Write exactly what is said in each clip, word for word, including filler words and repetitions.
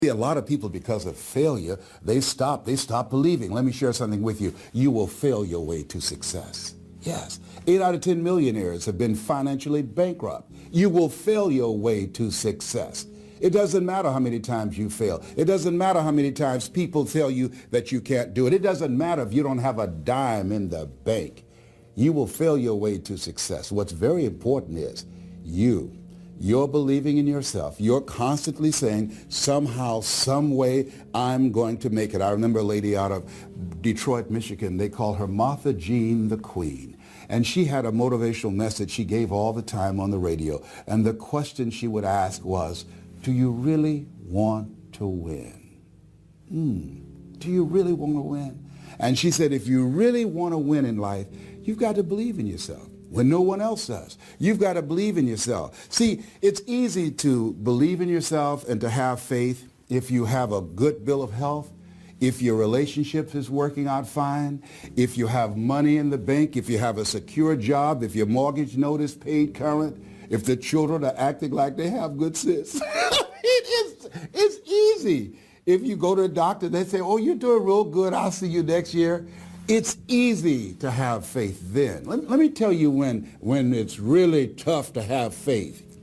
A lot of people, because of failure, they stop, they stop believing. Let me share something with you. You will fail your way to success. Yes. Eight out of ten millionaires have been financially bankrupt. You will fail your way to success. It doesn't matter how many times you fail. It doesn't matter how many times people tell you that you can't do it. It doesn't matter if you don't have a dime in the bank. You will fail your way to success. What's very important is you. You're believing in yourself. You're constantly saying, somehow, some way, I'm going to make it. I remember a lady out of Detroit, Michigan. They call her Martha Jean the Queen. And she had a motivational message she gave all the time on the radio. And the question she would ask was, do you really want to win? Hmm. Do you really want to win? And she said, if you really want to win in life, you've got to believe in yourself when no one else does. You've got to believe in yourself. See, it's easy to believe in yourself and to have faith if you have a good bill of health, if your relationship is working out fine, if you have money in the bank, if you have a secure job, if your mortgage note is paid current, if the children are acting like they have good sense. it is, it's easy. If you go to a doctor, they say, oh, you're doing real good. I'll see you next year. It's easy to have faith then. Let, let me tell you when, when it's really tough to have faith.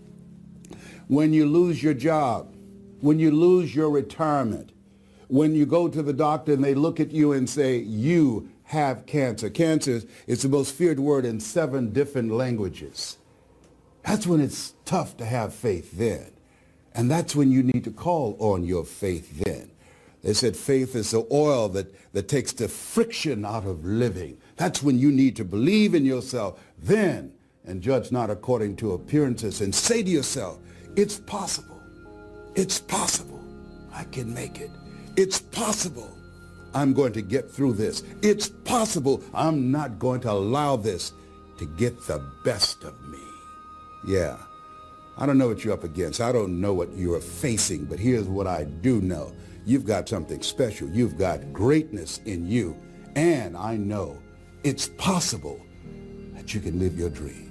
When you lose your job, when you lose your retirement, when you go to the doctor and they look at you and say, you have cancer. Cancer is the most feared word in seven different languages. That's when it's tough to have faith then. And that's when you need to call on your faith then. They said faith is the oil that, that takes the friction out of living. That's when you need to believe in yourself then and judge not according to appearances and say to yourself, it's possible. It's possible. I can make it. It's possible. I'm going to get through this. It's possible. I'm not going to allow this to get the best of me. Yeah. I don't know what you're up against. I don't know what you're facing, but here's what I do know. You've got something special. You've got greatness in you. And I know it's possible that you can live your dream.